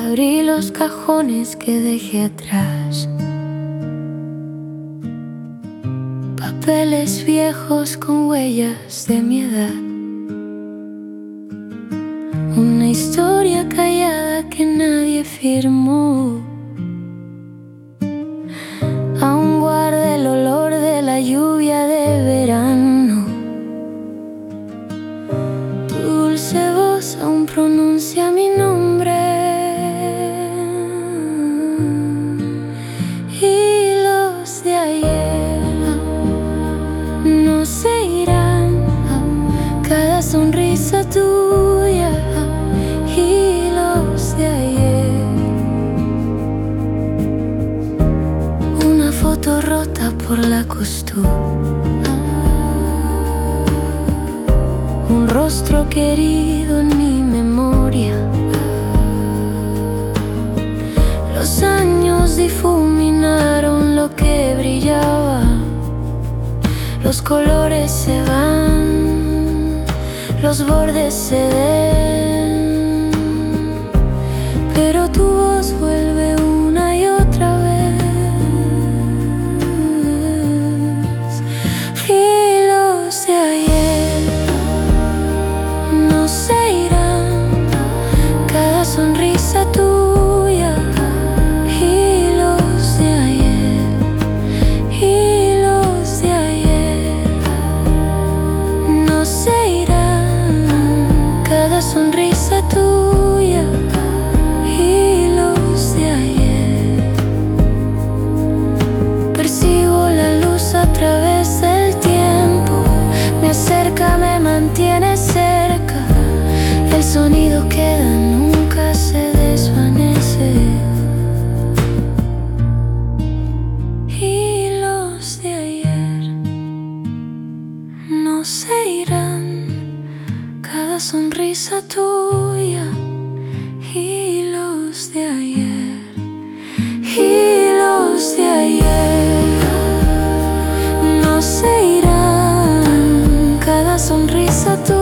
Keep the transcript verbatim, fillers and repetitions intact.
Abrí los cajones que dejé atrás, papeles viejos con huellas de mi edad, una historia callada que nadie firmó. Aún guarda el olor de la lluvia de verano. Tu dulce voz aún pronuncia mi nombre. Y los de ayer no se irán. Cada sonrisa tuya y los de ayer. Una foto rota por la costura, un rostro querido en mi memoria. Los años difuminaron lo que brillaba. Los colores se van, los bordes se ven, pero tu voz vuelve una y otra vez. Y los de ayer no se irán. Cada sonrisa tuya y los de ayer, y los de ayer no se irán. Cada sonrisa tuya y los de ayer. Percibo la luz a través del tiempo, me acerca, me mantiene cerca. El sonido queda, nunca se desvanece. Y los de ayer no se irán. Cada sonrisa tuya y los de ayer, y los de ayer no se irán. Cada sonrisa tuya